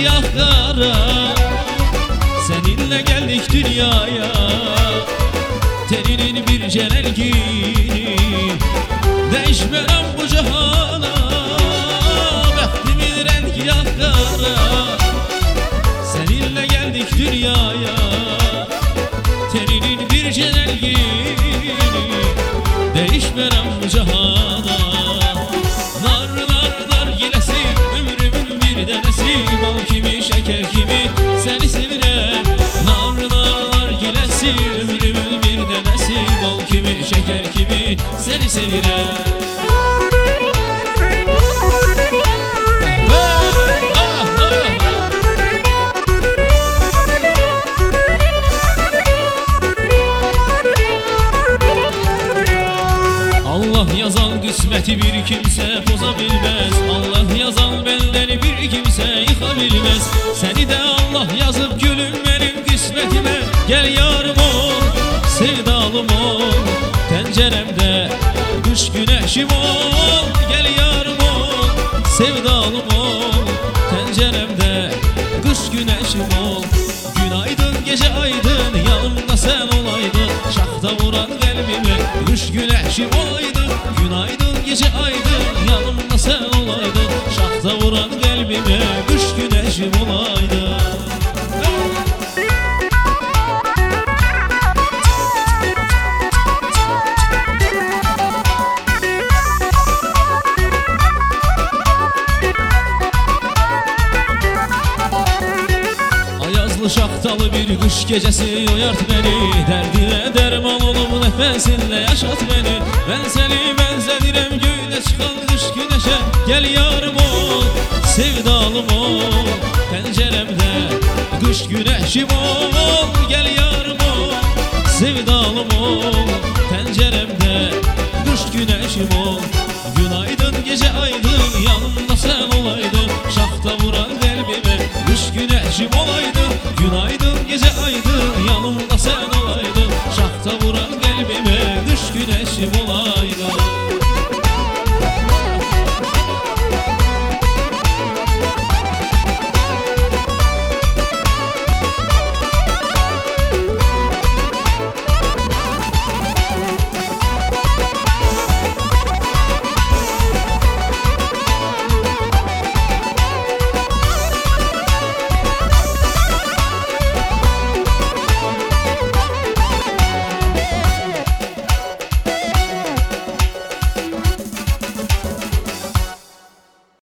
siyah kara. Seninle geldik dünyaya, teninin bir cenelgini. Değişmem bu cihana, bəxtimin rengi yah kara. Seninle geldik dünyaya, teninin bir cenelgini. Değişmem bu cihana. Nar nar nar gilesi, ömrümün bir denesi. Bal kimi şeker kimi seni sevirem. Nar nar nar gilesi, ömrümün bir denesi. Bal kimi şeker kimi seni sevirem. Allah yazan kısmeti bir kimse bozabilmez. Allah yazan bendeni bir kimse yıkabilmez. Seni de Allah yazıp gülüm benim kısmetime. Gel yarım ol, sevdalım ol, tenceremde kış güneşim ol. Gel yarım ol, sevdalım ol, tenceremde kış güneşim ol. Günaydın gece aydın, yanımda sen olaydın. Şahta vuran kalbime kış güneşim olaydın. Günaydın gece aydın, yanımda sen olaydın. Şahta vuran kalbime kış güneşim olaydın. Ayazlı şahtalı bir kış gecesi oyart beni. Derdine derman olup nefesinle yaşat beni. Ben seni benzedirem göğde çıkan kış güneşe. Gel yarım ol, sevdalım ol, tenceremde kış güneşim ol. Gel yarım ol, sevdalım ol, tenceremde kış güneşim ol.